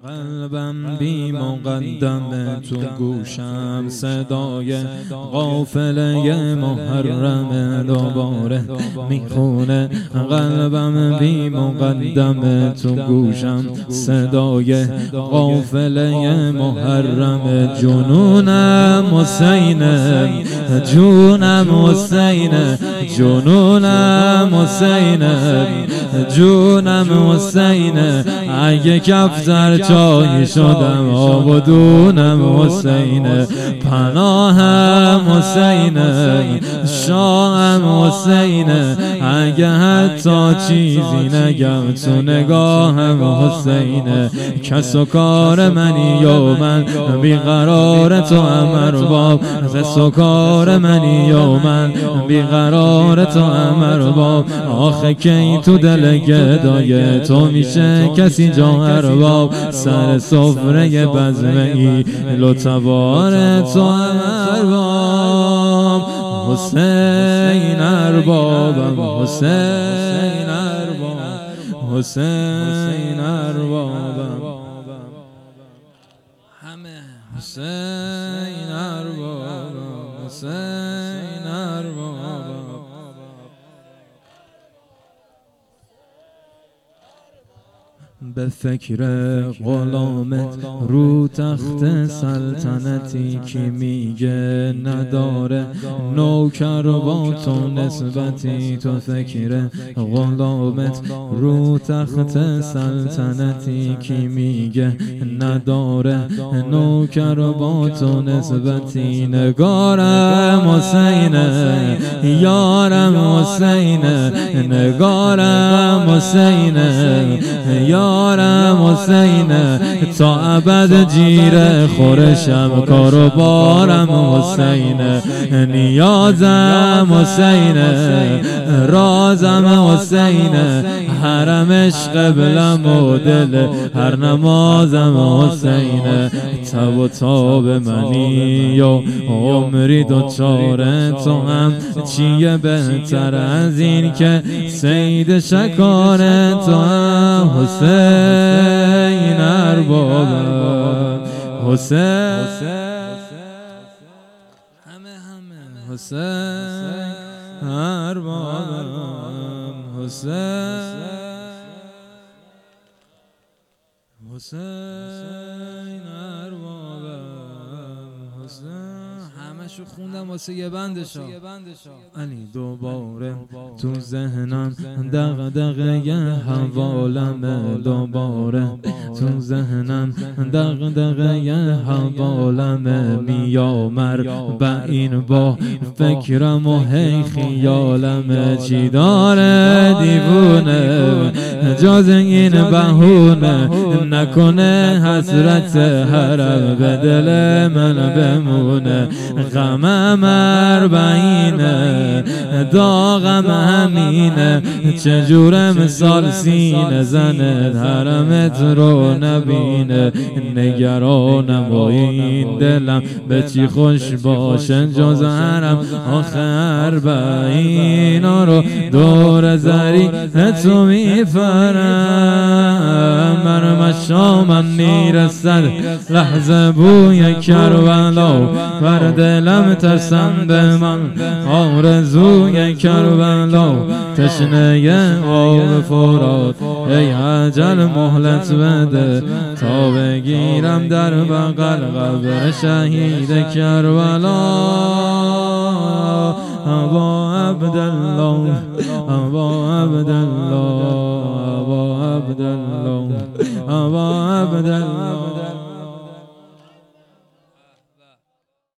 قلبم بی مقدمه تو گوشم، صدای قافله محرم دوباره میخونه. قلبم بی مقدمه تو گوشم، صدای قافله محرم. جنونم حسینه، جونم حسینه، جنونم حسینه، جونم حسینه. اگه کفتر چای شدم آب و دونم حسینه. پناهم حسینه، شاهم حسینه. اگه حتی چیزی نگم تو نگاهم حسینه. کس و کار منی و من بیقرار تو ارباب، کس و کار منی و من بیقرار تو ارباب. آخه کی تو دل گدای تو میشه کسی جا ارباب. سر سفره بزمه ای لطفار تو ارباب. حسین اربابم، حسین ارباب، حسین اربابم، همه حسین اربابم، حسین اربابم. به فکر غلامت رو تخت سلطنتی کی میگه نداره نوکر با تو نسبتی. تو فکر غلامت رو تخت سلطنتی کی میگه نداره نوکر با تو نسبتی. نگارم حسینه، یارم حسینه، نگارم حسینه، یارم حسینه. تا ابد جیره خورشم کار و بارم حسینه. نیازم حسینه، رازم حسینه. حرمش قبلم و دل هر نمازم حسینه. تب و تاب منی و عمری دوچار تو هم. چیه بهتر از این که صید شکار تو هم. حسین اربابم، حسین همه حسین اربابم، حسین اربابم، حسین. همشو خوندم واسه یه بندشا. علی دوباره تو ذهنم دغدغه حوالم، دوباره تو ذهنم دغدغه حوالم. میامر با این با فکرم و هی خیالم. چی داره دیوونه جز این بهونه، نکنه حسرت حرم به دل من بمونه. غمم اربعینه، داغم همینه. چجور مثال سینه زنه حرمت رو نبینه. نگرانم و این دلم به چی خوش باشه جز حرم. آخه اربعینا رو دور زری تو میفرم. من مشامم میرسد لحظه بوی کربلا. بر دلم ترسم به من آرزوی کربلا. تشنه آب فرات ای اجل مهلت بده تا بگیرم در بغل قبر شهید کربلا. ابا عبدالله، ابا عبدالله، ابا عبدالله، ابا عبدالله.